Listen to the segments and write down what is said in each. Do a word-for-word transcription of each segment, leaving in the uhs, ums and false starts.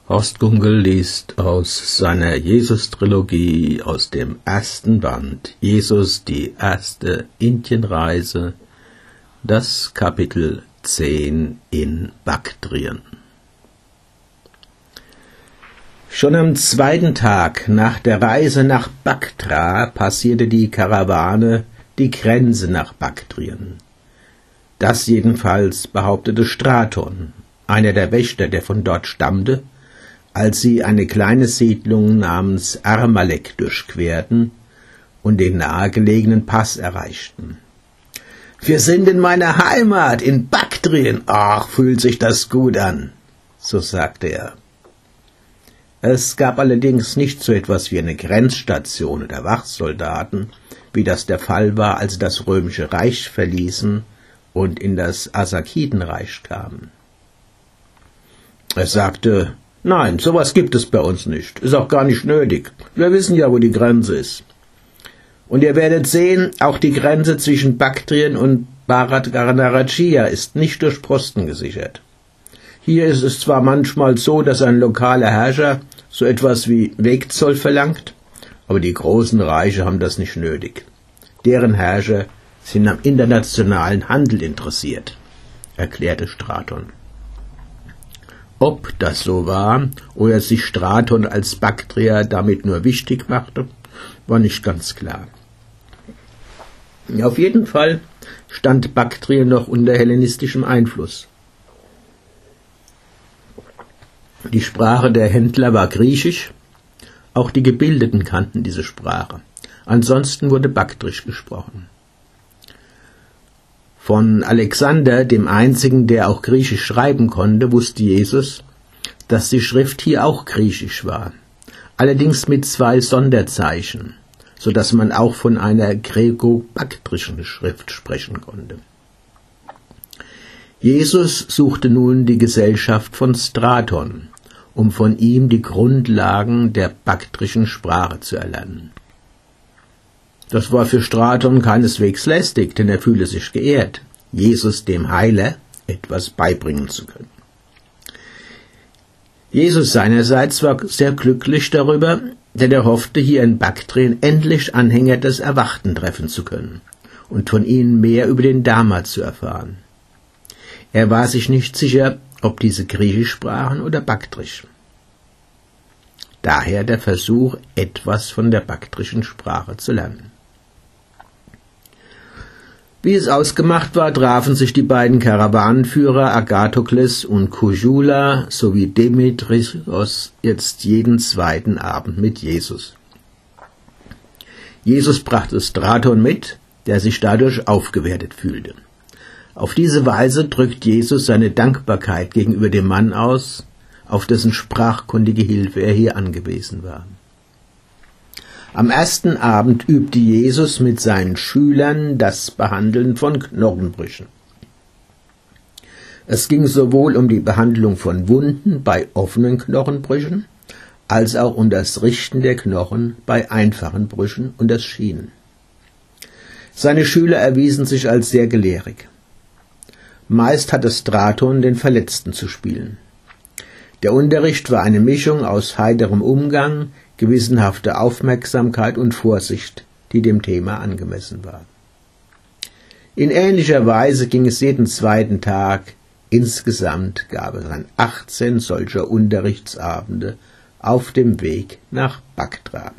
Horst Gunkel liest aus seiner Jesus-Trilogie aus dem ersten Band Jesus, die erste Indienreise, das Kapitel zehn in Baktrien. Schon am zweiten Tag nach der Reise nach Baktra passierte die Karawane die Grenze nach Baktrien. Das jedenfalls behauptete Straton, einer der Wächter, der von dort stammte, als sie eine kleine Siedlung namens Armalek durchquerten und den nahegelegenen Pass erreichten. »Wir sind in meiner Heimat, in Baktrien. Ach, fühlt sich das gut an«, so sagte er. Es gab allerdings nicht so etwas wie eine Grenzstation oder Wachsoldaten, wie das der Fall war, als sie das Römische Reich verließen und in das Arsakidenreich kamen. Er sagte, »Nein, sowas gibt es bei uns nicht. Ist auch gar nicht nötig. Wir wissen ja, wo die Grenze ist. Und ihr werdet sehen, auch die Grenze zwischen Baktrien und Bharat Garanarachia ist nicht durch Posten gesichert. Hier ist es zwar manchmal so, dass ein lokaler Herrscher so etwas wie Wegzoll verlangt, aber die großen Reiche haben das nicht nötig. Deren Herrscher sind am internationalen Handel interessiert«, erklärte Straton. Ob das so war oder sich Straton als Baktrier damit nur wichtig machte, war nicht ganz klar. Auf jeden Fall stand Baktrien noch unter hellenistischem Einfluss. Die Sprache der Händler war Griechisch, auch die Gebildeten kannten diese Sprache. Ansonsten wurde Baktrisch gesprochen. Von Alexander, dem einzigen, der auch Griechisch schreiben konnte, wusste Jesus, dass die Schrift hier auch Griechisch war, allerdings mit zwei Sonderzeichen, so dass man auch von einer gräko-baktrischen Schrift sprechen konnte. Jesus suchte nun die Gesellschaft von Straton, um von ihm die Grundlagen der baktrischen Sprache zu erlernen. Das war für Straton keineswegs lästig, denn er fühle sich geehrt, Jesus dem Heiler etwas beibringen zu können. Jesus seinerseits war sehr glücklich darüber, denn er hoffte, hier in Baktrien endlich Anhänger des Erwachten treffen zu können und von ihnen mehr über den Dharma zu erfahren. Er war sich nicht sicher, ob diese Griechisch sprachen oder Baktrisch. Daher der Versuch, etwas von der baktrischen Sprache zu lernen. Wie es ausgemacht war, trafen sich die beiden Karawanenführer Agathokles und Kujula sowie Demetrios jetzt jeden zweiten Abend mit Jesus. Jesus brachte Straton mit, der sich dadurch aufgewertet fühlte. Auf diese Weise drückt Jesus seine Dankbarkeit gegenüber dem Mann aus, auf dessen sprachkundige Hilfe er hier angewiesen war. Am ersten Abend übte Jesus mit seinen Schülern das Behandeln von Knochenbrüchen. Es ging sowohl um die Behandlung von Wunden bei offenen Knochenbrüchen, als auch um das Richten der Knochen bei einfachen Brüchen und das Schienen. Seine Schüler erwiesen sich als sehr gelehrig. Meist hatte Straton den Verletzten zu spielen. Der Unterricht war eine Mischung aus heiterem Umgang, gewissenhafter Aufmerksamkeit und Vorsicht, die dem Thema angemessen war. In ähnlicher Weise ging es jeden zweiten Tag. Insgesamt gab es dann achtzehn solcher Unterrichtsabende auf dem Weg nach Baktra.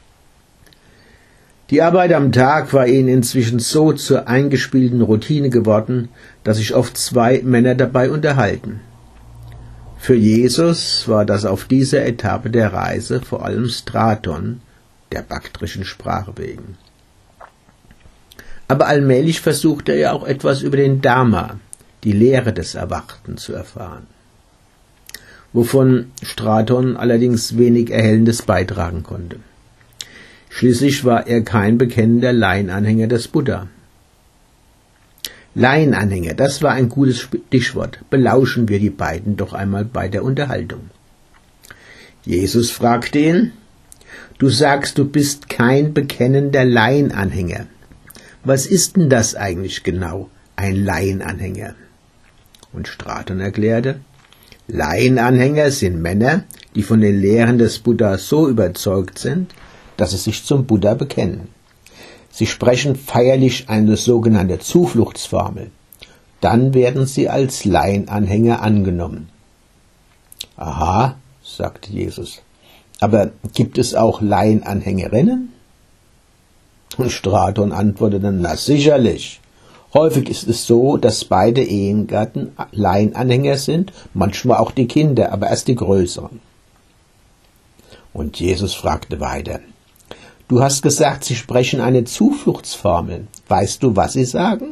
Die Arbeit am Tag war ihnen inzwischen so zur eingespielten Routine geworden, dass sich oft zwei Männer dabei unterhalten. Für Jesus war das auf dieser Etappe der Reise vor allem Straton, der baktrischen Sprache wegen. Aber allmählich versuchte er auch etwas über den Dharma, die Lehre des Erwachten, zu erfahren, wovon Straton allerdings wenig Erhellendes beitragen konnte. Schließlich war er kein bekennender Laienanhänger des Buddha. Laienanhänger, das war ein gutes Stichwort. Belauschen wir die beiden doch einmal bei der Unterhaltung. Jesus fragte ihn, »Du sagst, du bist kein bekennender Laienanhänger. Was ist denn das eigentlich genau, ein Laienanhänger?« Und Straton erklärte, Laienanhänger sind Männer, die von den Lehren des Buddha so überzeugt sind, dass sie sich zum Buddha bekennen. Sie sprechen feierlich eine sogenannte Zufluchtsformel. Dann werden sie als Laienanhänger angenommen. Aha, sagte Jesus. Aber gibt es auch Laienanhängerinnen? Und Straton antwortete, na sicherlich. Häufig ist es so, dass beide Ehegatten Laienanhänger sind, manchmal auch die Kinder, aber erst die größeren. Und Jesus fragte weiter, du hast gesagt, sie sprechen eine Zufluchtsformel. Weißt du, was sie sagen?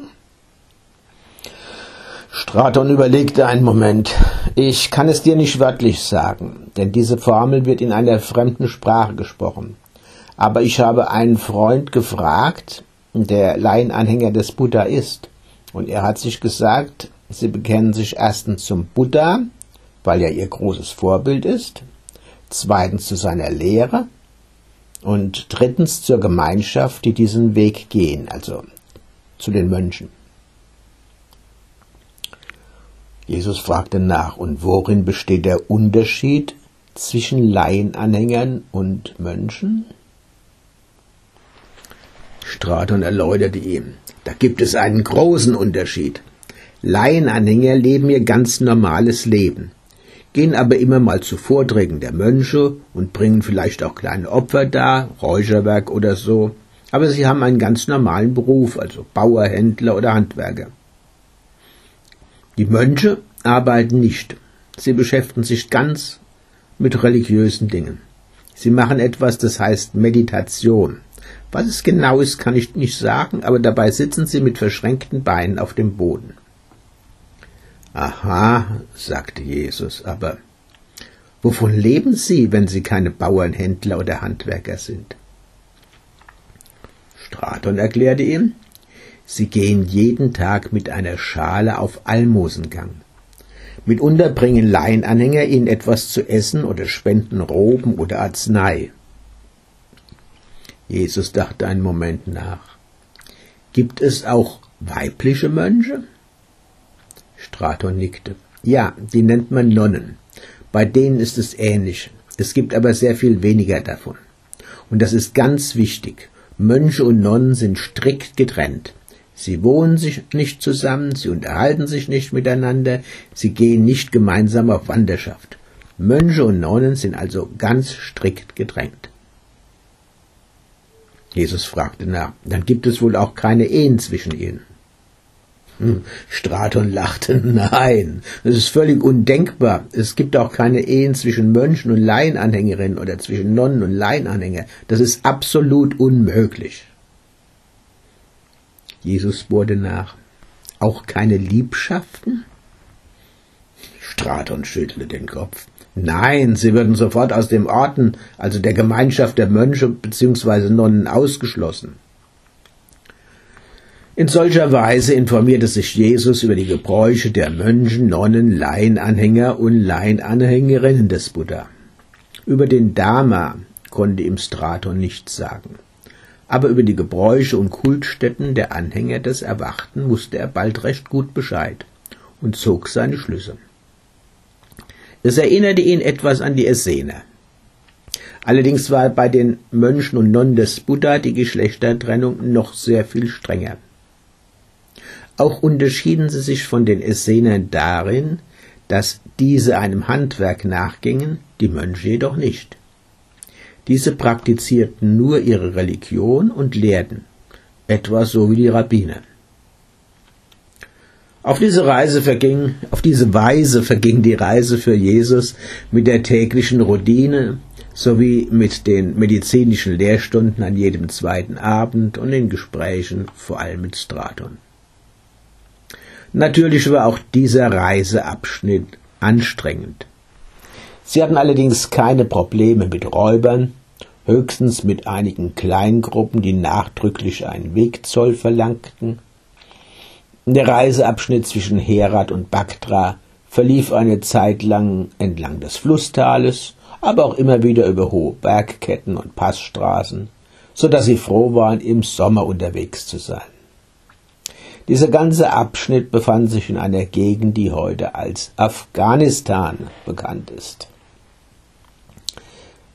Straton überlegte einen Moment. Ich kann es dir nicht wörtlich sagen, denn diese Formel wird in einer fremden Sprache gesprochen. Aber ich habe einen Freund gefragt, der Laienanhänger des Buddha ist. Und er hat sich gesagt, sie bekennen sich erstens zum Buddha, weil er ihr großes Vorbild ist, zweitens zu seiner Lehre und drittens zur Gemeinschaft, die diesen Weg gehen, also zu den Mönchen. Jesus fragte nach, und worin besteht der Unterschied zwischen Laienanhängern und Mönchen? Straton erläuterte ihm, da gibt es einen großen Unterschied. Laienanhänger leben ihr ganz normales Leben, gehen aber immer mal zu Vorträgen der Mönche und bringen vielleicht auch kleine Opfer dar, Räucherwerk oder so, aber sie haben einen ganz normalen Beruf, also Bauer, Händler oder Handwerker. Die Mönche arbeiten nicht, sie beschäftigen sich ganz mit religiösen Dingen. Sie machen etwas, das heißt Meditation. Was es genau ist, kann ich nicht sagen, aber dabei sitzen sie mit verschränkten Beinen auf dem Boden. Aha, sagte Jesus, aber wovon leben sie, wenn sie keine Bauern, Händler oder Handwerker sind? Straton erklärte ihm, sie gehen jeden Tag mit einer Schale auf Almosengang. Mitunter bringen Laienanhänger ihnen etwas zu essen oder spenden Roben oder Arznei. Jesus dachte einen Moment nach. Gibt es auch weibliche Mönche? Straton nickte. Ja, die nennt man Nonnen. Bei denen ist es ähnlich. Es gibt aber sehr viel weniger davon. Und das ist ganz wichtig. Mönche und Nonnen sind strikt getrennt. Sie wohnen sich nicht zusammen, sie unterhalten sich nicht miteinander, sie gehen nicht gemeinsam auf Wanderschaft. Mönche und Nonnen sind also ganz strikt getrennt. Jesus fragte nach, dann gibt es wohl auch keine Ehen zwischen ihnen. Hm, Straton lachte, nein, das ist völlig undenkbar. Es gibt auch keine Ehen zwischen Mönchen und Laienanhängerinnen oder zwischen Nonnen und Laienanhänger. Das ist absolut unmöglich. Jesus bohrte nach, auch keine Liebschaften? Straton schüttelte den Kopf. Nein, sie würden sofort aus dem Orden, also der Gemeinschaft der Mönche bzw. Nonnen, ausgeschlossen. In solcher Weise informierte sich Jesus über die Gebräuche der Mönche, Nonnen, Laienanhänger und Laienanhängerinnen des Buddha. Über den Dharma konnte ihm Straton nichts sagen, aber über die Gebräuche und Kultstätten der Anhänger des Erwachten wusste er bald recht gut Bescheid und zog seine Schlüsse. Es erinnerte ihn etwas an die Essener. Allerdings war bei den Mönchen und Nonnen des Buddha die Geschlechtertrennung noch sehr viel strenger. Auch unterschieden sie sich von den Essenern darin, dass diese einem Handwerk nachgingen, die Mönche jedoch nicht. Diese praktizierten nur ihre Religion und lehrten, etwa so wie die Rabbiner. Auf diese Reise verging, auf diese Weise verging die Reise für Jesus mit der täglichen Routine sowie mit den medizinischen Lehrstunden an jedem zweiten Abend und den Gesprächen, vor allem mit Straton. Natürlich war auch dieser Reiseabschnitt anstrengend. Sie hatten allerdings keine Probleme mit Räubern, höchstens mit einigen Kleingruppen, die nachdrücklich einen Wegzoll verlangten. Der Reiseabschnitt zwischen Herat und Bhaktra verlief eine Zeit lang entlang des Flusstales, aber auch immer wieder über hohe Bergketten und Passstraßen, so dass sie froh waren, im Sommer unterwegs zu sein. Dieser ganze Abschnitt befand sich in einer Gegend, die heute als Afghanistan bekannt ist.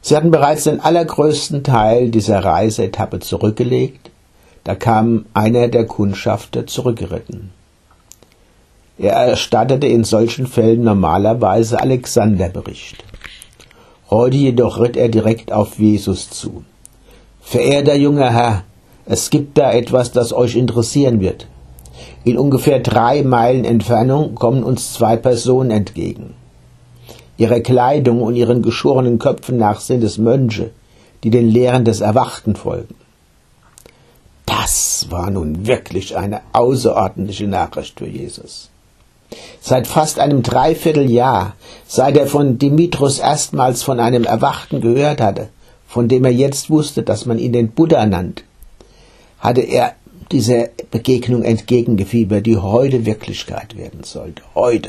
Sie hatten bereits den allergrößten Teil dieser Reiseetappe zurückgelegt. Da kam einer der Kundschafter zurückgeritten. Er erstattete in solchen Fällen normalerweise Alexander-Bericht. Heute jedoch ritt er direkt auf Jesus zu. »Verehrter junger Herr, es gibt da etwas, das euch interessieren wird. In ungefähr drei Meilen Entfernung kommen uns zwei Personen entgegen. Ihrer Kleidung und ihren geschorenen Köpfen nach sind es Mönche, die den Lehren des Erwachten folgen.« Das war nun wirklich eine außerordentliche Nachricht für Jesus. Seit fast einem Dreivierteljahr, seit er von Dimitrios erstmals von einem Erwachten gehört hatte, von dem er jetzt wusste, dass man ihn den Buddha nannt, hatte er dieser Begegnung entgegengefiebert, die heute Wirklichkeit werden sollte. Heute.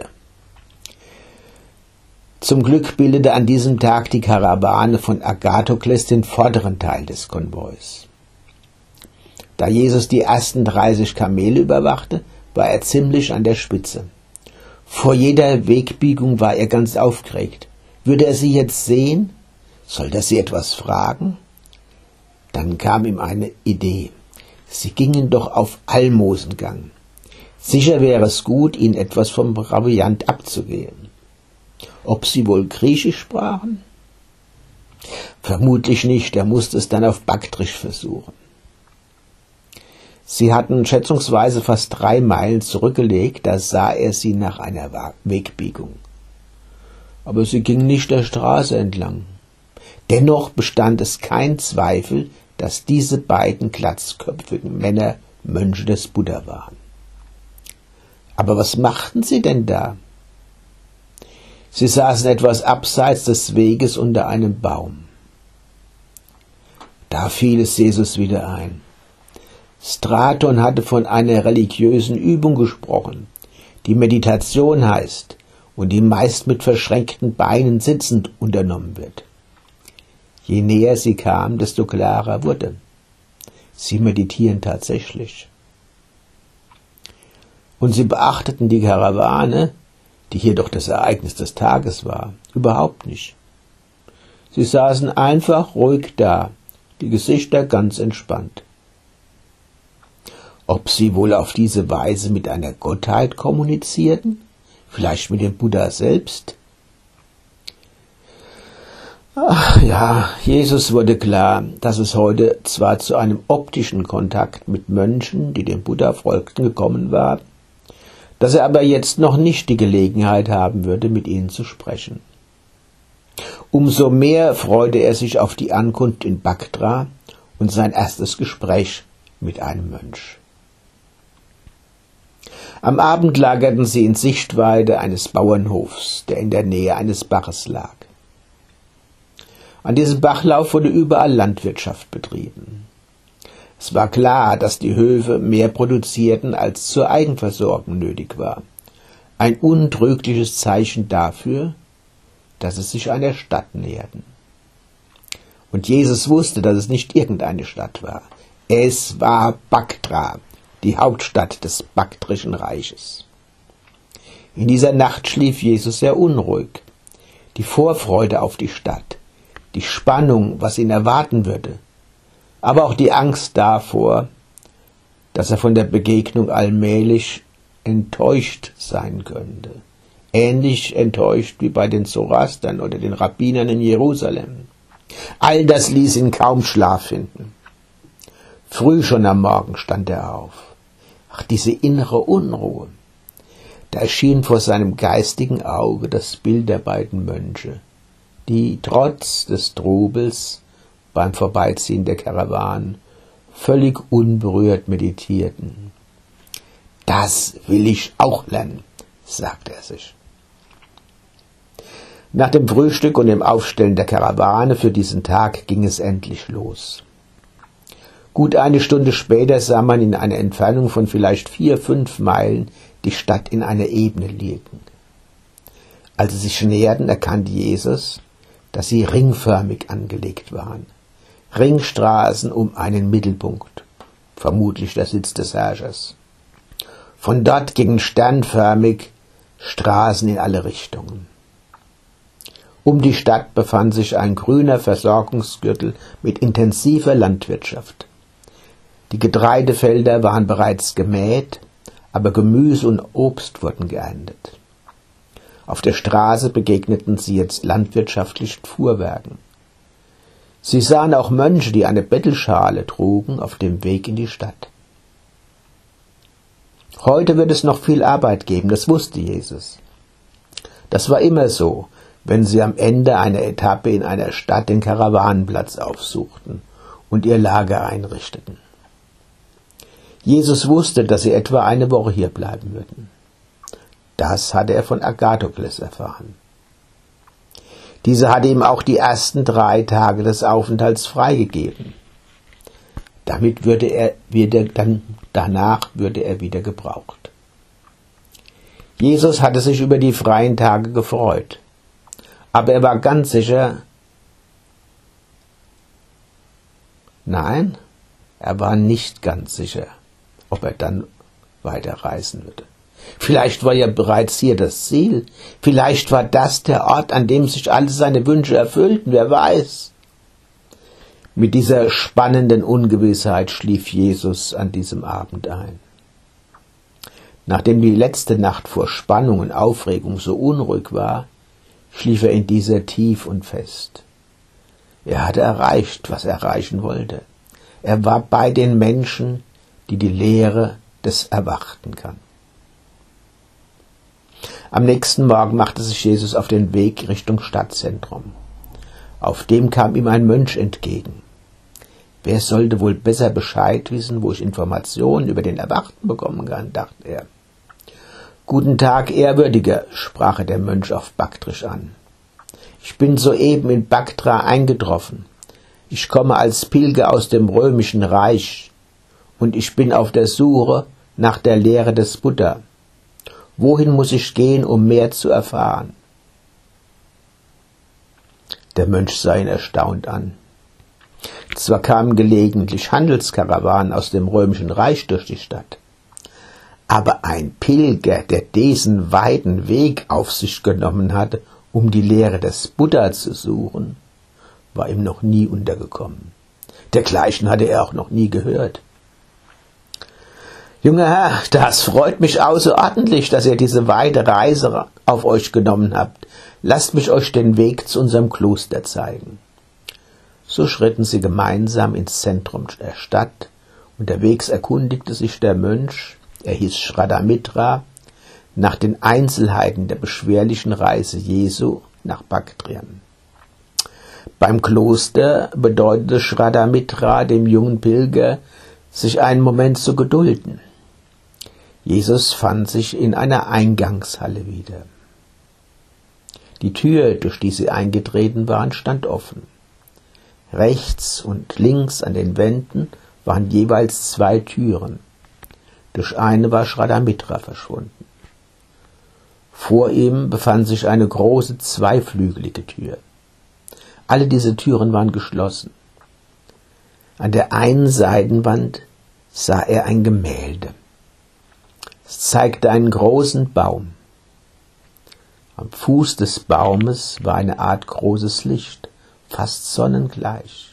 Zum Glück bildete an diesem Tag die Karawane von Agathokles den vorderen Teil des Konvois. Da Jesus die ersten dreißig Kamele überwachte, war er ziemlich an der Spitze. Vor jeder Wegbiegung war er ganz aufgeregt. Würde er sie jetzt sehen? Sollte er sie etwas fragen? Dann kam ihm eine Idee. Sie gingen doch auf Almosengang. Sicher wäre es gut, ihnen etwas vom Proviant abzugeben. Ob sie wohl Griechisch sprachen? Vermutlich nicht, er musste es dann auf Baktrisch versuchen. Sie hatten schätzungsweise fast drei Meilen zurückgelegt, da sah er sie nach einer Wegbiegung. Aber sie gingen nicht der Straße entlang. Dennoch bestand es kein Zweifel, dass diese beiden glatzköpfigen Männer Mönche des Buddha waren. Aber was machten sie denn da? Sie saßen etwas abseits des Weges unter einem Baum. Da fiel es Jesus wieder ein. Straton hatte von einer religiösen Übung gesprochen, die Meditation heißt und die meist mit verschränkten Beinen sitzend unternommen wird. Je näher sie kam, desto klarer wurde. Sie meditieren tatsächlich. Und sie beachteten die Karawane, die hier doch das Ereignis des Tages war, überhaupt nicht. Sie saßen einfach ruhig da, die Gesichter ganz entspannt. Ob sie wohl auf diese Weise mit einer Gottheit kommunizierten? Vielleicht mit dem Buddha selbst? Ach ja, Jesus wurde klar, dass es heute zwar zu einem optischen Kontakt mit Mönchen, die dem Buddha folgten, gekommen war, dass er aber jetzt noch nicht die Gelegenheit haben würde, mit ihnen zu sprechen. Umso mehr freute er sich auf die Ankunft in Baktra und sein erstes Gespräch mit einem Mönch. Am Abend lagerten sie in Sichtweite eines Bauernhofs, der in der Nähe eines Baches lag. An diesem Bachlauf wurde überall Landwirtschaft betrieben. Es war klar, dass die Höfe mehr produzierten, als zur Eigenversorgung nötig war. Ein untrügliches Zeichen dafür, dass sie sich einer Stadt näherten. Und Jesus wusste, dass es nicht irgendeine Stadt war. Es war Baktra, die Hauptstadt des Baktrischen Reiches. In dieser Nacht schlief Jesus sehr unruhig. Die Vorfreude auf die Stadt, die Spannung, was ihn erwarten würde, aber auch die Angst davor, dass er von der Begegnung allmählich enttäuscht sein könnte. Ähnlich enttäuscht wie bei den Zoroastern oder den Rabbinern in Jerusalem. All das ließ ihn kaum Schlaf finden. Früh schon am Morgen stand er auf. Ach, diese innere Unruhe. Da erschien vor seinem geistigen Auge das Bild der beiden Mönche, die trotz des Trubels beim Vorbeiziehen der Karawanen völlig unberührt meditierten. Das will ich auch lernen, sagte er sich. Nach dem Frühstück und dem Aufstellen der Karawane für diesen Tag ging es endlich los. Gut eine Stunde später sah man in einer Entfernung von vielleicht vier, fünf Meilen die Stadt in einer Ebene liegen. Als sie sich näherten, erkannte Jesus, dass sie ringförmig angelegt waren. Ringstraßen um einen Mittelpunkt, vermutlich der Sitz des Herrschers. Von dort gingen sternförmig Straßen in alle Richtungen. Um die Stadt befand sich ein grüner Versorgungsgürtel mit intensiver Landwirtschaft. Die Getreidefelder waren bereits gemäht, aber Gemüse und Obst wurden geerntet. Auf der Straße begegneten sie jetzt landwirtschaftlichen Fuhrwerken. Sie sahen auch Mönche, die eine Bettelschale trugen, auf dem Weg in die Stadt. Heute wird es noch viel Arbeit geben, das wusste Jesus. Das war immer so, wenn sie am Ende einer Etappe in einer Stadt den Karawanenplatz aufsuchten und ihr Lager einrichteten. Jesus wusste, dass sie etwa eine Woche hier bleiben würden. Das hatte er von Agathokles erfahren. Diese hatte ihm auch die ersten drei Tage des Aufenthalts freigegeben. Damit würde er wieder, dann danach würde er wieder gebraucht. Jesus hatte sich über die freien Tage gefreut, aber er war ganz sicher, nein, er war nicht ganz sicher, ob er dann weiterreisen würde. Vielleicht war ja bereits hier das Ziel. Vielleicht war das der Ort, an dem sich alle seine Wünsche erfüllten. Wer weiß. Mit dieser spannenden Ungewissheit schlief Jesus an diesem Abend ein. Nachdem die letzte Nacht vor Spannung und Aufregung so unruhig war, schlief er in dieser tief und fest. Er hatte erreicht, was er erreichen wollte. Er war bei den Menschen, die die Lehre des Erwachten kann. Am nächsten Morgen machte sich Jesus auf den Weg Richtung Stadtzentrum. Auf dem kam ihm ein Mönch entgegen. Wer sollte wohl besser Bescheid wissen, wo ich Informationen über den Erwachten bekommen kann, dachte er. »Guten Tag, Ehrwürdiger«, sprach er der Mönch auf Baktrisch an. »Ich bin soeben in Baktra eingetroffen. Ich komme als Pilger aus dem römischen Reich und ich bin auf der Suche nach der Lehre des Buddha. Wohin muss ich gehen, um mehr zu erfahren?« Der Mönch sah ihn erstaunt an. Zwar kamen gelegentlich Handelskarawanen aus dem römischen Reich durch die Stadt, aber ein Pilger, der diesen weiten Weg auf sich genommen hatte, um die Lehre des Buddha zu suchen, war ihm noch nie untergekommen. Dergleichen hatte er auch noch nie gehört. »Junger Herr, das freut mich außerordentlich, dass ihr diese weite Reise auf euch genommen habt. Lasst mich euch den Weg zu unserem Kloster zeigen.« So schritten sie gemeinsam ins Zentrum der Stadt. Unterwegs erkundigte sich der Mönch, er hieß Shraddhamitra, nach den Einzelheiten der beschwerlichen Reise Jesu nach Baktrien. Beim Kloster bedeutete Shraddhamitra dem jungen Pilger, sich einen Moment zu gedulden. Jesus fand sich in einer Eingangshalle wieder. Die Tür, durch die sie eingetreten waren, stand offen. Rechts und links an den Wänden waren jeweils zwei Türen. Durch eine war Shraddhamitra verschwunden. Vor ihm befand sich eine große zweiflügelige Tür. Alle diese Türen waren geschlossen. An der einen Seitenwand sah er ein Gemälde. Es zeigte einen großen Baum. Am Fuß des Baumes war eine Art großes Licht, fast sonnengleich.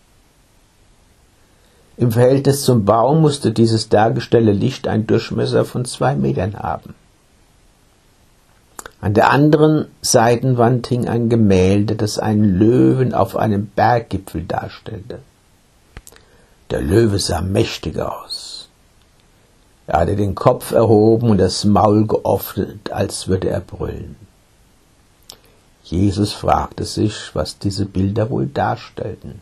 Im Verhältnis zum Baum musste dieses dargestellte Licht einen Durchmesser von zwei Metern haben. An der anderen Seitenwand hing ein Gemälde, das einen Löwen auf einem Berggipfel darstellte. Der Löwe sah mächtig aus. Er hatte den Kopf erhoben und das Maul geöffnet, als würde er brüllen. Jesus fragte sich, was diese Bilder wohl darstellten.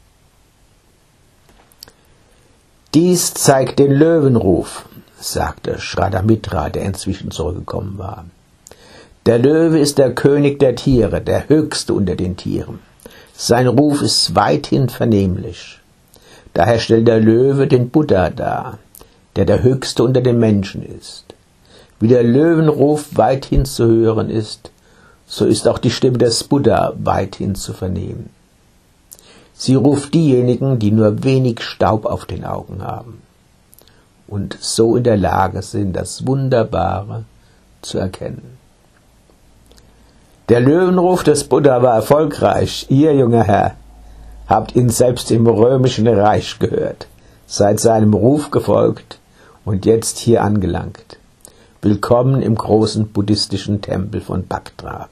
»Dies zeigt den Löwenruf«, sagte Shraddhamitra, der inzwischen zurückgekommen war. »Der Löwe ist der König der Tiere, der höchste unter den Tieren. Sein Ruf ist weithin vernehmlich. Daher stellt der Löwe den Buddha dar, der der höchste unter den Menschen ist. Wie der Löwenruf weithin zu hören ist, so ist auch die Stimme des Buddha weithin zu vernehmen. Sie ruft diejenigen, die nur wenig Staub auf den Augen haben und so in der Lage sind, das Wunderbare zu erkennen.« Der Löwenruf des Buddha war erfolgreich. Ihr, junger Herr, habt ihn selbst im römischen Reich gehört, seid seinem Ruf gefolgt und jetzt hier angelangt. Willkommen im großen buddhistischen Tempel von Bhaktra.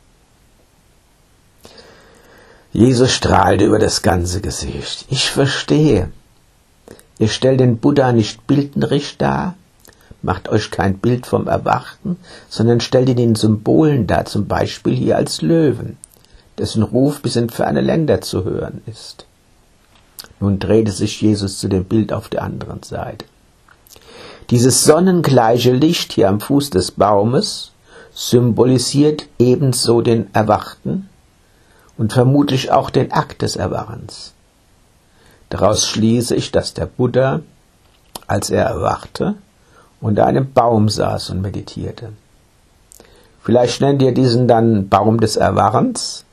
Jesus strahlte über das ganze Gesicht. Ich verstehe. Ihr stellt den Buddha nicht bildnerisch dar, macht euch kein Bild vom Erwachten, sondern stellt ihn in Symbolen dar, zum Beispiel hier als Löwen, dessen Ruf bis in ferne Länder zu hören ist. Nun drehte sich Jesus zu dem Bild auf der anderen Seite. Dieses sonnengleiche Licht hier am Fuß des Baumes symbolisiert ebenso den Erwachten und vermutlich auch den Akt des Erwachens. Daraus schließe ich, dass der Buddha, als er erwachte, unter einem Baum saß und meditierte. Vielleicht nennt ihr diesen dann Baum des Erwachens.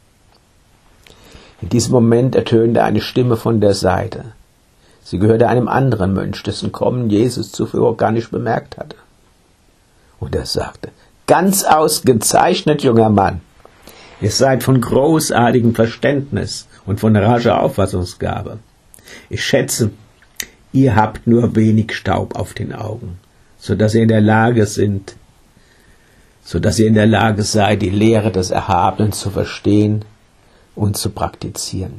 In diesem Moment ertönte eine Stimme von der Seite. Sie gehörte einem anderen Mönch, dessen Kommen Jesus zuvor gar nicht bemerkt hatte. Und er sagte: Ganz ausgezeichnet, junger Mann. Ihr seid von großartigem Verständnis und von rascher Auffassungsgabe. Ich schätze, ihr habt nur wenig Staub auf den Augen, so dass ihr in der Lage sind, so dass ihr in der Lage seid, die Lehre des Erhabenen zu verstehen und zu praktizieren.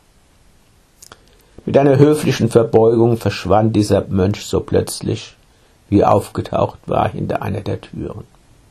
Mit einer höflichen Verbeugung verschwand dieser Mönch so plötzlich, wie er aufgetaucht war, hinter einer der Türen.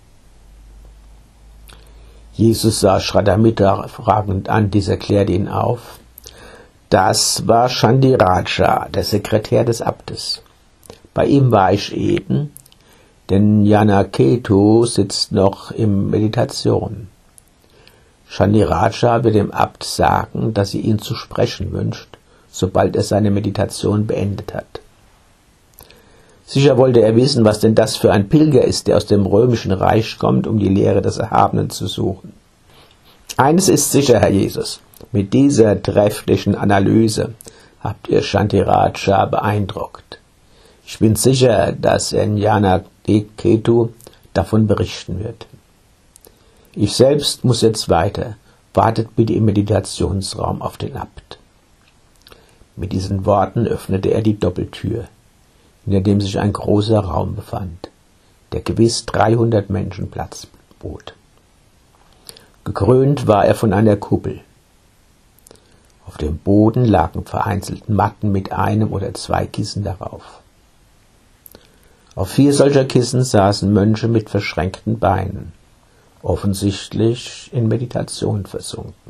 Jesus sah Shraddhamitra fragend an, dieser klärte ihn auf. Das war Chandiraja, der Sekretär des Abtes. Bei ihm war ich eben, denn Janaketu sitzt noch in Meditation. Chandiraja wird dem Abt sagen, dass sie ihn zu sprechen wünscht, sobald er seine Meditation beendet hat. Sicher wollte er wissen, was denn das für ein Pilger ist, der aus dem römischen Reich kommt, um die Lehre des Erhabenen zu suchen. Eines ist sicher, Herr Jesus, mit dieser trefflichen Analyse habt ihr Chandiraja beeindruckt. Ich bin sicher, dass Janaketu davon berichten wird. Ich selbst muss jetzt weiter. Wartet bitte im Meditationsraum auf den Abt. Mit diesen Worten öffnete er die Doppeltür, hinter dem sich ein großer Raum befand, der gewiss dreihundert Menschen Platz bot. Gekrönt war er von einer Kuppel. Auf dem Boden lagen vereinzelt Matten mit einem oder zwei Kissen darauf. Auf vier solcher Kissen saßen Mönche mit verschränkten Beinen, offensichtlich in Meditation versunken.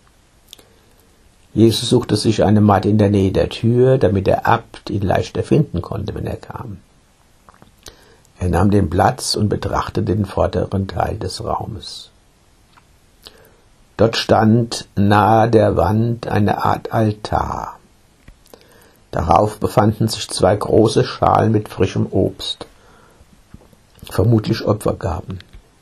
Jesus suchte sich eine Matte in der Nähe der Tür, damit der Abt ihn leichter finden konnte, wenn er kam. Er nahm den Platz und betrachtete den vorderen Teil des Raumes. Dort stand nahe der Wand eine Art Altar. Darauf befanden sich zwei große Schalen mit frischem Obst, vermutlich Opfergaben.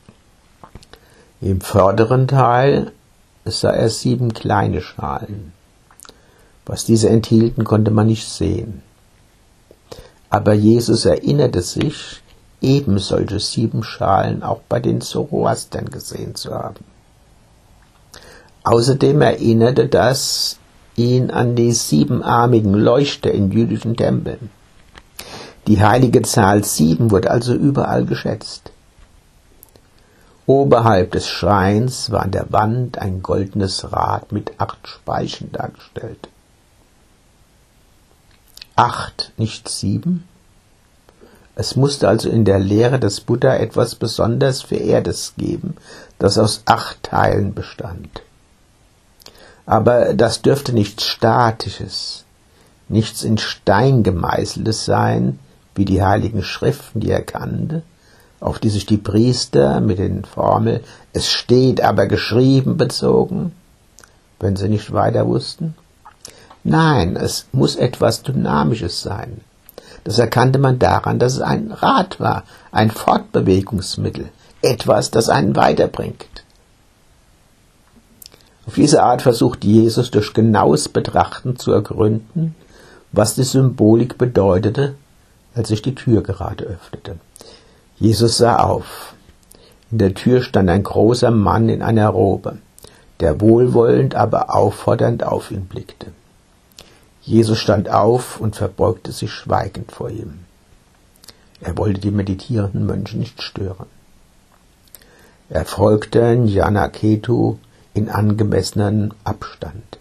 Im vorderen Teil sah er sieben kleine Schalen. Was diese enthielten, konnte man nicht sehen. Aber Jesus erinnerte sich, eben solche sieben Schalen auch bei den Zoroastern gesehen zu haben. Außerdem erinnerte das ihn an die siebenarmigen Leuchter in jüdischen Tempeln. Die heilige Zahl sieben wurde also überall geschätzt. Oberhalb des Schreins war an der Wand ein goldenes Rad mit acht Speichen dargestellt. Acht, nicht sieben? Es musste also in der Lehre des Buddha etwas besonders Verehrtes geben, das aus acht Teilen bestand. Aber das dürfte nichts Statisches, nichts in Stein gemeißeltes sein, wie die heiligen Schriften, die er kannte, auf die sich die Priester mit den Formeln "es steht aber geschrieben" bezogen, wenn sie nicht weiter wussten. Nein, es muss etwas Dynamisches sein. Das erkannte man daran, dass es ein Rad war, ein Fortbewegungsmittel, etwas, das einen weiterbringt. Auf diese Art versucht Jesus durch genaues Betrachten zu ergründen, was die Symbolik bedeutete, als sich die Tür gerade öffnete. Jesus sah auf. In der Tür stand ein großer Mann in einer Robe, der wohlwollend, aber auffordernd auf ihn blickte. Jesus stand auf und verbeugte sich schweigend vor ihm. Er wollte die meditierenden Mönche nicht stören. Er folgte Jnana Ketu in angemessenem Abstand.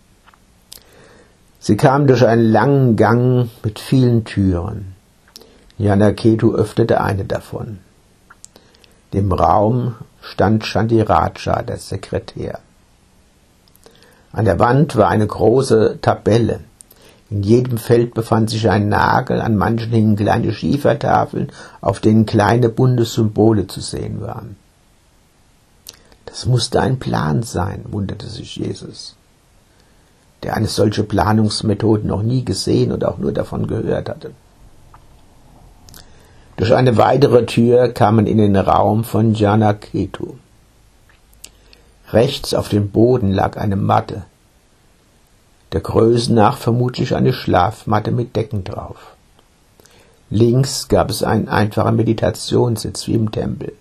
Sie kamen durch einen langen Gang mit vielen Türen. Jnana Ketu öffnete eine davon. Im Raum stand Shandiraja, der Sekretär. An der Wand war eine große Tabelle. In jedem Feld befand sich ein Nagel, an manchen hingen kleine Schiefertafeln, auf denen kleine bunte Symbole zu sehen waren. Das musste ein Plan sein, wunderte sich Jesus, der eine solche Planungsmethode noch nie gesehen und auch nur davon gehört hatte. Durch eine weitere Tür kam man in den Raum von Jnana Ketu. Rechts auf dem Boden lag eine Matte, der Größe nach vermutlich eine Schlafmatte mit Decken drauf. Links gab es einen einfachen Meditationssitz wie im Tempel.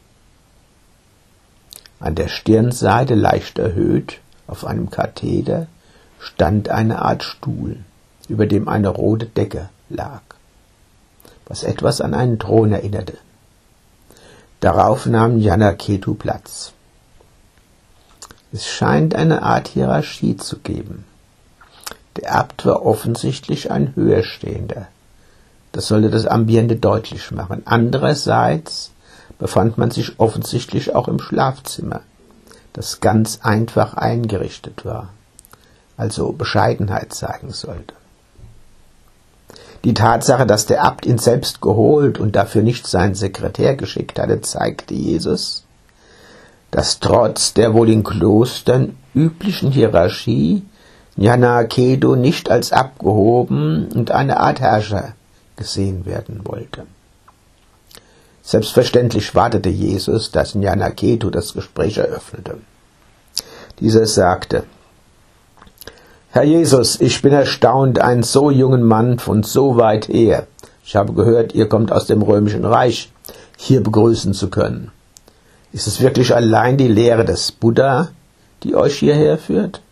An der Stirnseite, leicht erhöht, auf einem Katheder, stand eine Art Stuhl, über dem eine rote Decke lag, was etwas an einen Thron erinnerte. Darauf nahm Jnana Ketu Platz. Es scheint eine Art Hierarchie zu geben. Der Abt war offensichtlich ein Höherstehender. Das sollte das Ambiente deutlich machen. Andererseits befand man sich offensichtlich auch im Schlafzimmer, das ganz einfach eingerichtet war, also Bescheidenheit zeigen sollte. Die Tatsache, dass der Abt ihn selbst geholt und dafür nicht seinen Sekretär geschickt hatte, zeigte Jesus, dass trotz der wohl in Klostern üblichen Hierarchie Jnana Ketu nicht als abgehoben und eine Art Herrscher gesehen werden wollte. Selbstverständlich wartete Jesus, dass Jnana Ketu das Gespräch eröffnete. Dieser sagte: Herr Jesus, ich bin erstaunt, einen so jungen Mann von so weit her, ich habe gehört, ihr kommt aus dem Römischen Reich, hier begrüßen zu können. Ist es wirklich allein die Lehre des Buddha, die euch hierher führt?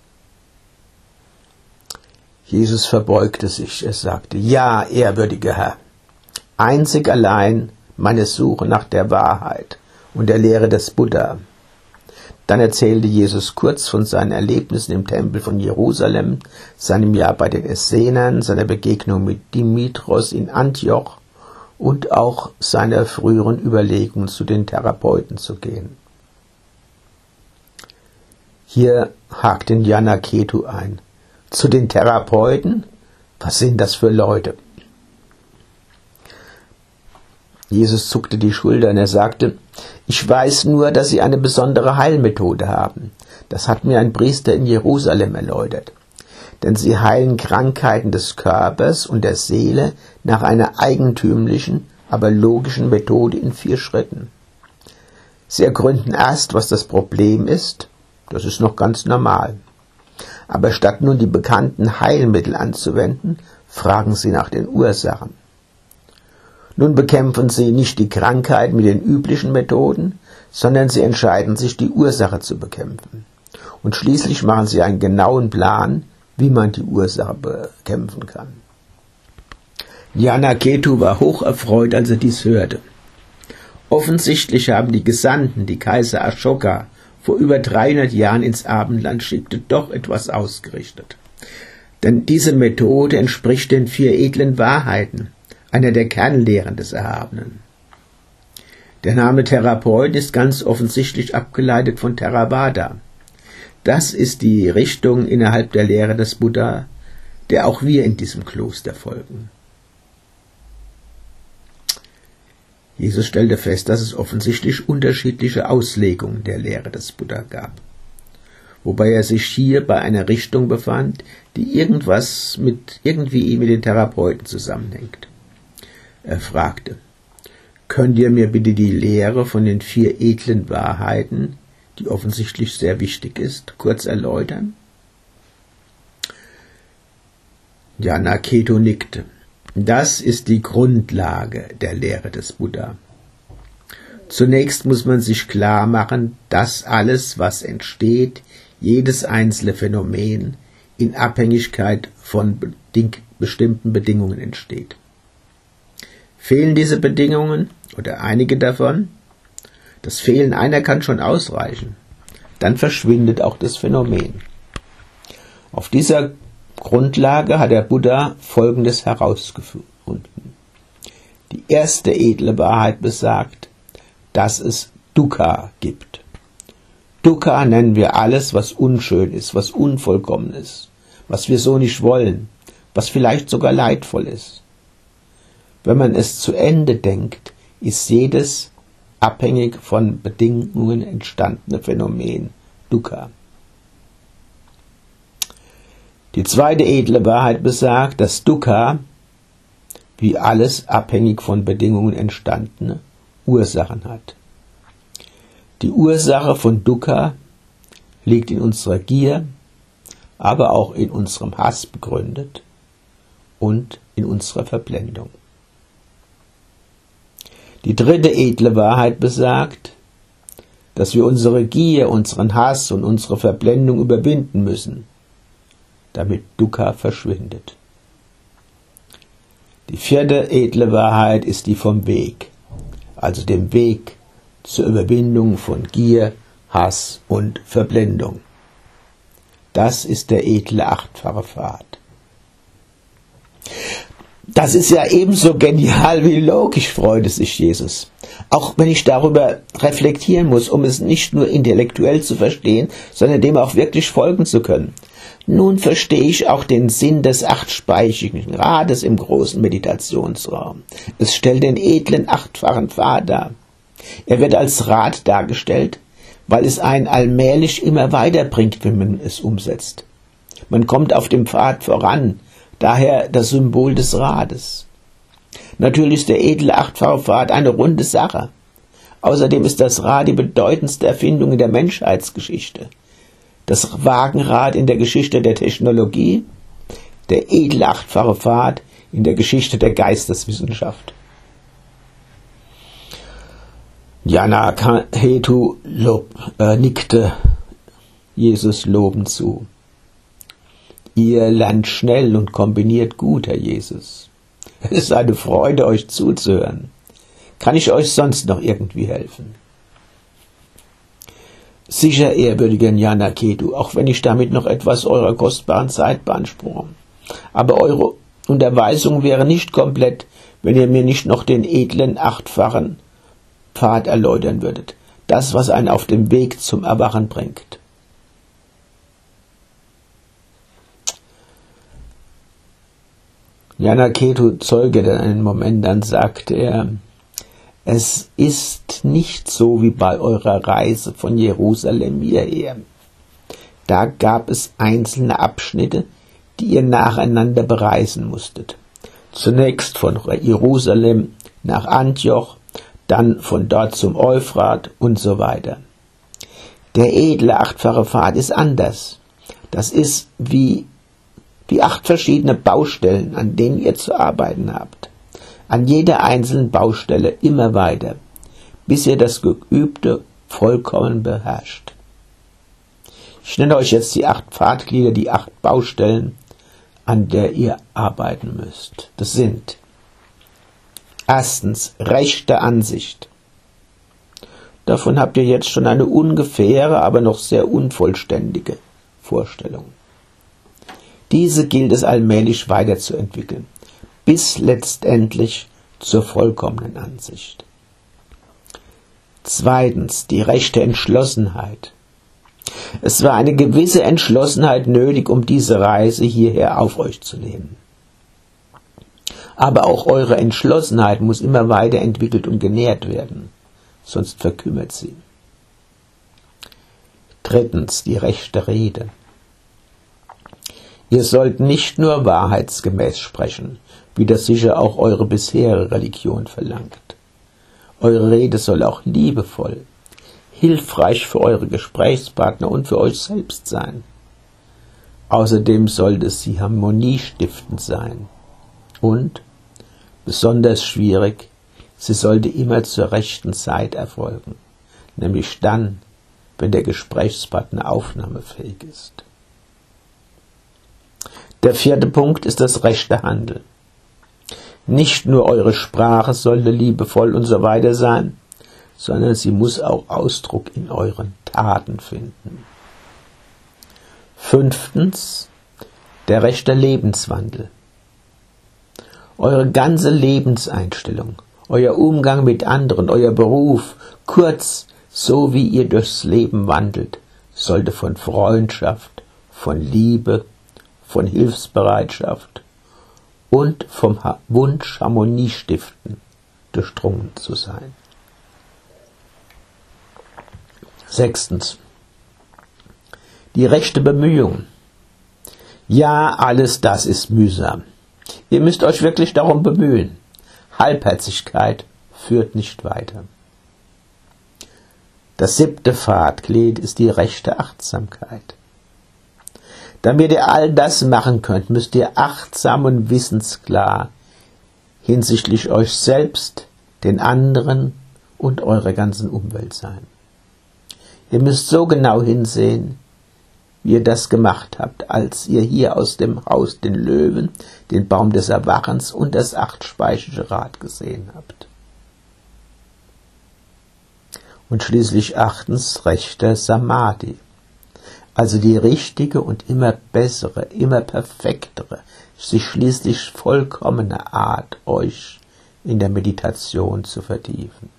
Jesus verbeugte sich, er sagte: Ja, ehrwürdiger Herr, einzig allein meine Suche nach der Wahrheit und der Lehre des Buddha. Dann erzählte Jesus kurz von seinen Erlebnissen im Tempel von Jerusalem, seinem Jahr bei den Essenern, seiner Begegnung mit Dimitros in Antioch und auch seiner früheren Überlegungen, zu den Therapeuten zu gehen. Hier hakte Jnana Ketu ein. Zu den Therapeuten? Was sind das für Leute? Jesus zuckte die Schultern, er sagte: Ich weiß nur, dass sie eine besondere Heilmethode haben. Das hat mir ein Priester in Jerusalem erläutert. Denn sie heilen Krankheiten des Körpers und der Seele nach einer eigentümlichen, aber logischen Methode in vier Schritten. Sie ergründen erst, was das Problem ist. Das ist noch ganz normal. Aber statt nun die bekannten Heilmittel anzuwenden, fragen sie nach den Ursachen. Nun bekämpfen sie nicht die Krankheit mit den üblichen Methoden, sondern sie entscheiden sich, die Ursache zu bekämpfen. Und schließlich machen sie einen genauen Plan, wie man die Ursache bekämpfen kann. Jnana Ketu war hocherfreut, als er dies hörte. Offensichtlich haben die Gesandten, die Kaiser Ashoka vor über dreihundert Jahren ins Abendland schickte, doch etwas ausgerichtet. Denn diese Methode entspricht den vier edlen Wahrheiten, einer der Kernlehren des Erhabenen. Der Name Therapeut ist ganz offensichtlich abgeleitet von Theravada. Das ist die Richtung innerhalb der Lehre des Buddha, der auch wir in diesem Kloster folgen. Jesus stellte fest, dass es offensichtlich unterschiedliche Auslegungen der Lehre des Buddha gab, wobei er sich hier bei einer Richtung befand, die irgendwas mit, irgendwie mit den Therapeuten zusammenhängt. Er fragte: Könnt ihr mir bitte die Lehre von den vier edlen Wahrheiten, die offensichtlich sehr wichtig ist, kurz erläutern? Jnana Ketu nickte. Das ist die Grundlage der Lehre des Buddha. Zunächst muss man sich klar machen, dass alles, was entsteht, jedes einzelne Phänomen in Abhängigkeit von beding- bestimmten Bedingungen entsteht. Fehlen diese Bedingungen oder einige davon, das Fehlen einer kann schon ausreichen, dann verschwindet auch das Phänomen. Auf dieser Grundlage hat der Buddha Folgendes herausgefunden. Die erste edle Wahrheit besagt, dass es Dukkha gibt. Dukkha nennen wir alles, was unschön ist, was unvollkommen ist, was wir so nicht wollen, was vielleicht sogar leidvoll ist. Wenn man es zu Ende denkt, ist jedes abhängig von Bedingungen entstandene Phänomen Dukkha. Die zweite edle Wahrheit besagt, dass Dukkha, wie alles abhängig von Bedingungen entstandene, Ursachen hat. Die Ursache von Dukkha liegt in unserer Gier, aber auch in unserem Hass begründet und in unserer Verblendung. Die dritte edle Wahrheit besagt, dass wir unsere Gier, unseren Hass und unsere Verblendung überwinden müssen, damit Dukkha verschwindet. Die vierte edle Wahrheit ist die vom Weg, also dem Weg zur Überwindung von Gier, Hass und Verblendung. Das ist der edle achtfache Pfad. Das ist ja ebenso genial wie logisch, freute sich Jesus. Auch wenn ich darüber reflektieren muss, um es nicht nur intellektuell zu verstehen, sondern dem auch wirklich folgen zu können. Nun verstehe ich auch den Sinn des achtspeichigen Rades im großen Meditationsraum. Es stellt den edlen achtfachen Pfad dar. Er wird als Rad dargestellt, weil es einen allmählich immer weiterbringt, wenn man es umsetzt. Man kommt auf dem Pfad voran, daher das Symbol des Rades. Natürlich ist der edle achtfache Pfad eine runde Sache. Außerdem ist das Rad die bedeutendste Erfindung in der Menschheitsgeschichte. Das Wagenrad in der Geschichte der Technologie, der edle achtfache Pfad in der Geschichte der Geisteswissenschaft. Janaketu lob, äh, nickte Jesus lobend zu. Ihr lernt schnell und kombiniert gut, Herr Jesus. Es ist eine Freude, euch zuzuhören. Kann ich euch sonst noch irgendwie helfen? Sicher, ehrwürdiger Janaketu, auch wenn ich damit noch etwas eurer kostbaren Zeit beanspruche. Aber eure Unterweisung wäre nicht komplett, wenn ihr mir nicht noch den edlen achtfachen Pfad erläutern würdet. Das, was einen auf dem Weg zum Erwachen bringt. Janaketu zögerte einen Moment, dann sagte er, es ist nicht so wie bei eurer Reise von Jerusalem hierher. Da gab es einzelne Abschnitte, die ihr nacheinander bereisen musstet. Zunächst von Jerusalem nach Antioch, dann von dort zum Euphrat und so weiter. Der edle achtfache Pfad ist anders. Das ist wie die acht verschiedene Baustellen, an denen ihr zu arbeiten habt. An jeder einzelnen Baustelle immer weiter, bis ihr das Geübte vollkommen beherrscht. Ich nenne euch jetzt die acht Pfadglieder, die acht Baustellen, an der ihr arbeiten müsst. Das sind erstens rechte Ansicht. Davon habt ihr jetzt schon eine ungefähre, aber noch sehr unvollständige Vorstellung. Diese gilt es allmählich weiterzuentwickeln, bis letztendlich zur vollkommenen Ansicht. Zweitens, die rechte Entschlossenheit. Es war eine gewisse Entschlossenheit nötig, um diese Reise hierher auf euch zu nehmen. Aber auch eure Entschlossenheit muss immer weiterentwickelt und genährt werden, sonst verkümmert sie. Drittens, die rechte Rede. Ihr sollt nicht nur wahrheitsgemäß sprechen, wie das sicher auch eure bisherige Religion verlangt. Eure Rede soll auch liebevoll, hilfreich für eure Gesprächspartner und für euch selbst sein. Außerdem sollte sie harmoniestiftend sein und, besonders schwierig, Sie sollte immer zur rechten Zeit erfolgen, nämlich dann, wenn der Gesprächspartner aufnahmefähig ist. Der vierte Punkt ist das rechte Handeln. Nicht nur eure Sprache sollte liebevoll und so weiter sein, sondern sie muss auch Ausdruck in euren Taten finden. Fünftens, der rechte Lebenswandel. Eure ganze Lebenseinstellung, euer Umgang mit anderen, euer Beruf, kurz, so wie ihr durchs Leben wandelt, sollte von Freundschaft, von Liebe, von Hilfsbereitschaft und vom Wunsch, Harmonie stiften, durchdrungen zu sein. Sechstens. Die rechte Bemühung. Ja, alles das ist mühsam. Ihr müsst euch wirklich darum bemühen. Halbherzigkeit führt nicht weiter. Das siebte Pfadglied ist die rechte Achtsamkeit. Damit ihr all das machen könnt, müsst ihr achtsam und wissensklar hinsichtlich euch selbst, den anderen und eurer ganzen Umwelt sein. Ihr müsst so genau hinsehen, wie ihr das gemacht habt, als ihr hier aus dem Haus den Löwen, den Baum des Erwachens und das achtspeichige Rad gesehen habt. Und schließlich achtens rechter Samadhi, also die richtige und immer bessere, immer perfektere, sich schließlich vollkommene Art, euch in der Meditation zu vertiefen.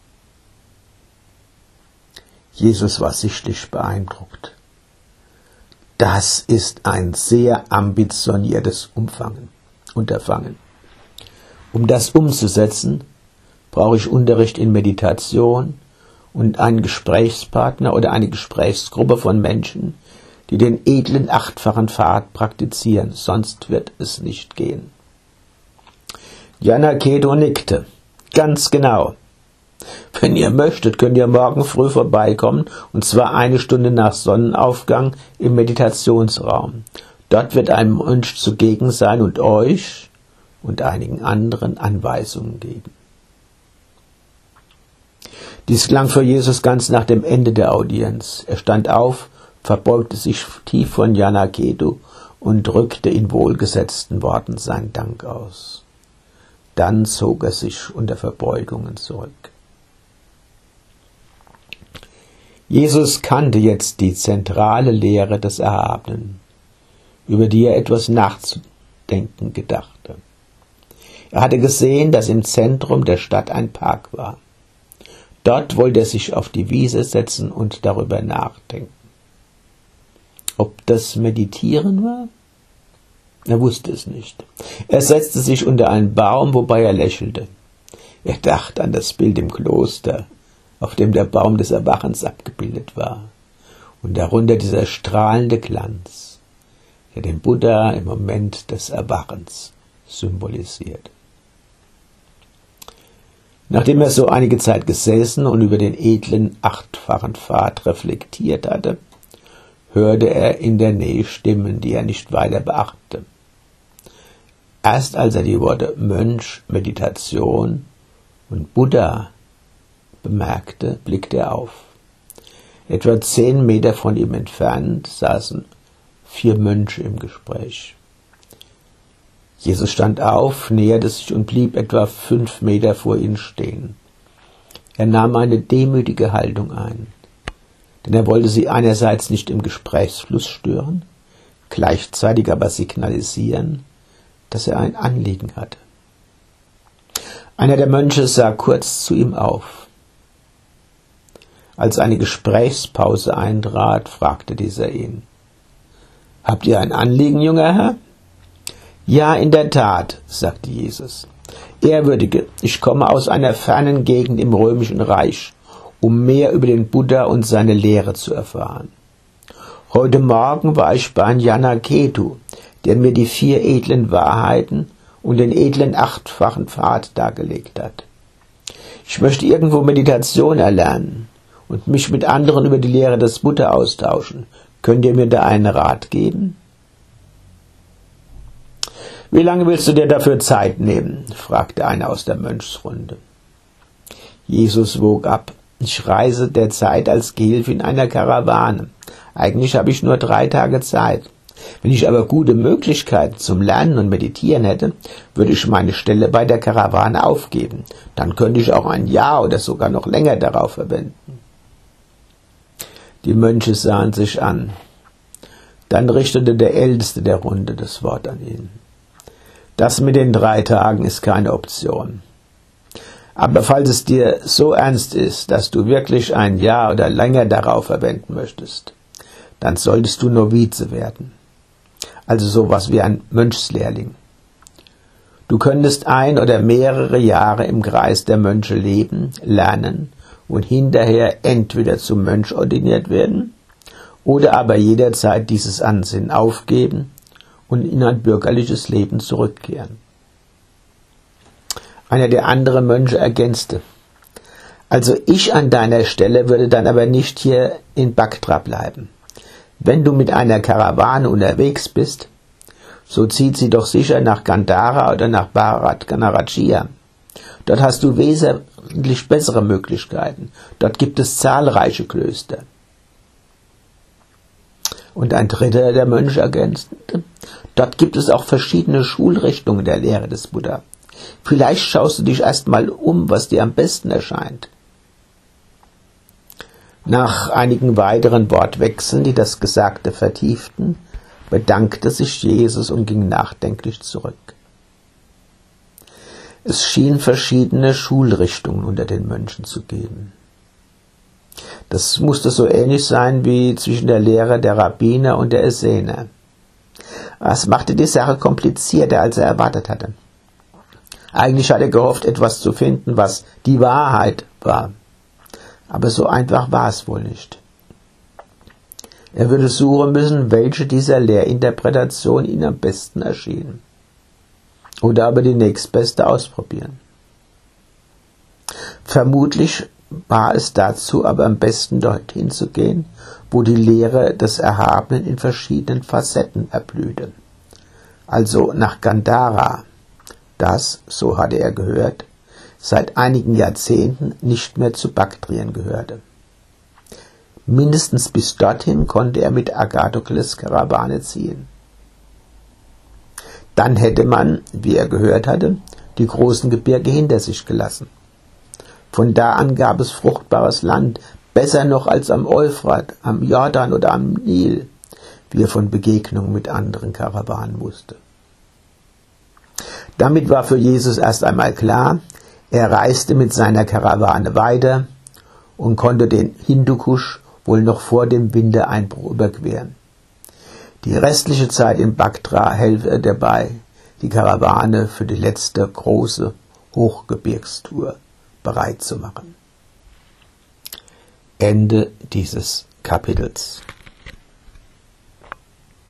Jesus war sichtlich beeindruckt. Das ist ein sehr ambitioniertes Umfangen, Unterfangen. Um das umzusetzen, brauche ich Unterricht in Meditation und einen Gesprächspartner oder eine Gesprächsgruppe von Menschen, die den edlen achtfachen Pfad praktizieren, sonst wird es nicht gehen. Jana Keto nickte. Ganz genau. Wenn ihr möchtet, könnt ihr morgen früh vorbeikommen, und zwar eine Stunde nach Sonnenaufgang im Meditationsraum. Dort wird ein Mönch zugegen sein und euch und einigen anderen Anweisungen geben. Dies klang für Jesus ganz nach dem Ende der Audienz. Er stand auf, verbeugte sich tief von Jana Keto und drückte in wohlgesetzten Worten seinen Dank aus. Dann zog er sich unter Verbeugungen zurück. Jesus kannte jetzt die zentrale Lehre des Erhabenen, über die er etwas nachzudenken gedachte. Er hatte gesehen, dass im Zentrum der Stadt ein Park war. Dort wollte er sich auf die Wiese setzen und darüber nachdenken. Ob das Meditieren war? Er wusste es nicht. Er setzte sich unter einen Baum, wobei er lächelte. Er dachte an das Bild im Kloster, auf dem der Baum des Erwachens abgebildet war, und darunter dieser strahlende Glanz, der den Buddha im Moment des Erwachens symbolisiert. Nachdem er so einige Zeit gesessen und über den edlen achtfachen Pfad reflektiert hatte, hörte er in der Nähe Stimmen, die er nicht weiter beachtete. Erst als er die Worte Mönch, Meditation und Buddha bemerkte, blickte er auf. Etwa zehn Meter von ihm entfernt saßen vier Mönche im Gespräch. Jesus stand auf, näherte sich und blieb etwa fünf Meter vor ihnen stehen. Er nahm eine demütige Haltung ein, denn er wollte sie einerseits nicht im Gesprächsfluss stören, gleichzeitig aber signalisieren, dass er ein Anliegen hatte. Einer der Mönche sah kurz zu ihm auf. Als eine Gesprächspause eintrat, fragte dieser ihn: »Habt ihr ein Anliegen, junger Herr?« »Ja, in der Tat«, sagte Jesus. »Ehrwürdige, ich komme aus einer fernen Gegend im Römischen Reich, um mehr über den Buddha und seine Lehre zu erfahren. Heute Morgen war ich bei Jana Keto, der mir die vier edlen Wahrheiten und den edlen achtfachen Pfad dargelegt hat. Ich möchte irgendwo Meditation erlernen und mich mit anderen über die Lehre des Buddha austauschen. Könnt ihr mir da einen Rat geben?« »Wie lange willst du dir dafür Zeit nehmen?« fragte einer aus der Mönchsrunde. Jesus wog ab. Ich reise derzeit als Gehilfe in einer Karawane. Eigentlich habe ich nur drei Tage Zeit. Wenn ich aber gute Möglichkeiten zum Lernen und Meditieren hätte, würde ich meine Stelle bei der Karawane aufgeben. Dann könnte ich auch ein Jahr oder sogar noch länger darauf verwenden. Die Mönche sahen sich an. Dann richtete der Älteste der Runde das Wort an ihn. Das mit den drei Tagen ist keine Option. Aber falls es dir so ernst ist, dass du wirklich ein Jahr oder länger darauf verwenden möchtest, dann solltest du Novize werden. Also sowas wie ein Mönchslehrling. Du könntest ein oder mehrere Jahre im Kreis der Mönche leben, lernen und hinterher entweder zum Mönch ordiniert werden oder aber jederzeit dieses Ansinnen aufgeben und in ein bürgerliches Leben zurückkehren. Einer der anderen Mönche ergänzte: Also ich an deiner Stelle würde dann aber nicht hier in Bhaktra bleiben. Wenn du mit einer Karawane unterwegs bist, so zieht sie doch sicher nach Gandhara oder nach Bharatganarajia. Dort hast du wesentlich bessere Möglichkeiten. Dort gibt es zahlreiche Klöster. Und ein dritter der Mönche ergänzte: Dort gibt es auch verschiedene Schulrichtungen der Lehre des Buddha. Vielleicht schaust du dich erst mal um, was dir am besten erscheint. Nach einigen weiteren Wortwechseln, die das Gesagte vertieften, bedankte sich Jesus und ging nachdenklich zurück. Es schien verschiedene Schulrichtungen unter den Mönchen zu geben. Das musste so ähnlich sein wie zwischen der Lehre der Rabbiner und der Essener. Es machte die Sache komplizierter, als er erwartet hatte. Eigentlich hatte er gehofft, etwas zu finden, was die Wahrheit war. Aber so einfach war es wohl nicht. Er würde suchen müssen, welche dieser Lehrinterpretation ihm am besten erschien. Oder aber die nächstbeste ausprobieren. Vermutlich war es dazu aber am besten, dorthin zu gehen, wo die Lehre des Erhabenen in verschiedenen Facetten erblühte. Also nach Gandhara, das, so hatte er gehört, seit einigen Jahrzehnten nicht mehr zu Baktrien gehörte. Mindestens bis dorthin konnte er mit Agathokles Karawane ziehen. Dann hätte man, wie er gehört hatte, die großen Gebirge hinter sich gelassen. Von da an gab es fruchtbares Land, besser noch als am Euphrat, am Jordan oder am Nil, wie er von Begegnungen mit anderen Karawanen wusste. Damit war für Jesus erst einmal klar, er reiste mit seiner Karawane weiter und konnte den Hindukusch wohl noch vor dem Wintereinbruch überqueren. Die restliche Zeit in Bhaktra helfe er dabei, die Karawane für die letzte große Hochgebirgstour bereit zu machen. Ende dieses Kapitels.